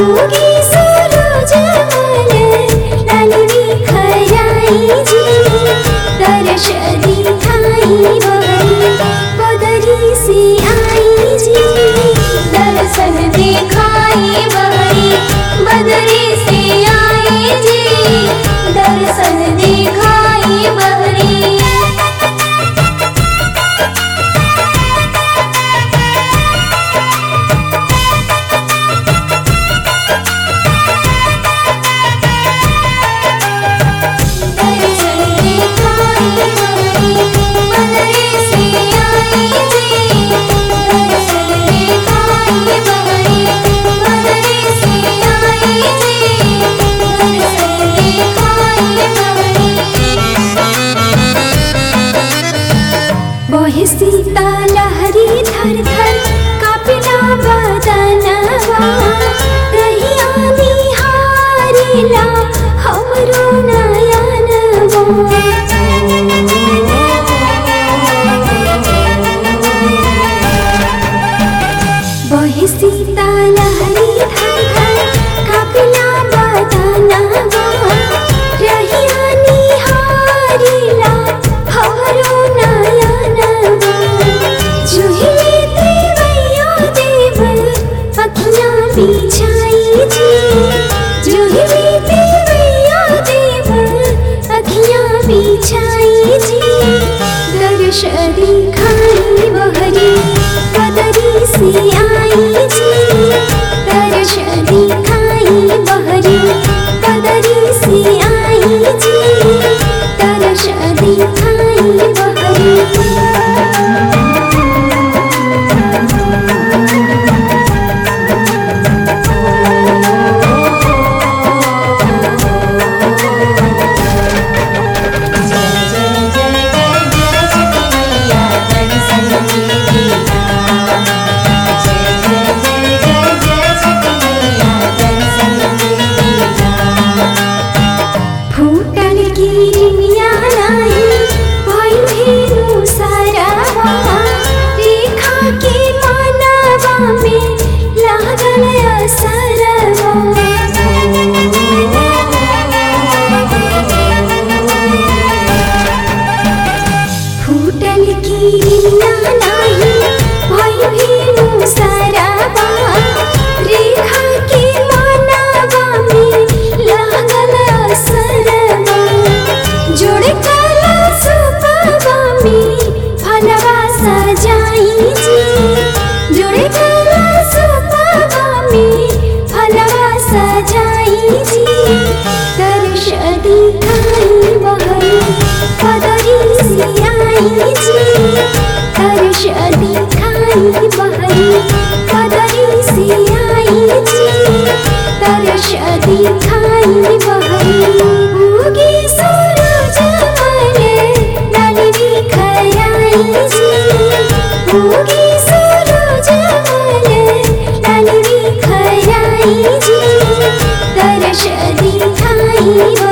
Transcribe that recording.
उगी सूरज मल लालवी खराई जी दर्श दिखाई बहरी बदरी से आई जी दर्शन दिखाई बहरी बदरी से आई जी दर्शन दिखाई बहरी बहे सीता लहरी थर थर कापिला बदनवा रहिया निहारिला हमरो नयनवा बहे सीता लहरी थर थर कापिला बदनवा रहिया निहारिला हमरो नयनवा जुहिले देवैया देव अखियाँ बिछाई जी जुहिले देवैया देव अखियाँ बिछाई जी दर्श दिखाई बहरी बदरी से आई जी दर्श दिखाई बहरी बदरी से आई जी दर्श दिखाई बहरी फूटल गिरिया नाही भई भेनु सरवा रेखा के मनवा में लागल असरवा फूटल गिरिया नाही भई भेनु सरवा रेखा के मनवा में लागल असरवा जोड़ काला सुपवा में फलवा सजाई जी जोड़ काला सुपवा में फलवा सजाई जी दर्श दिखाई बहरी बदरी से आई जी दर्श दिखाई बहरी बदरी से आई जी दर्श दिखाई बहरी उगी सूरज मल लालवी खराई जी उगी सूरज मल लालवी खराई जी दर्श दिखाई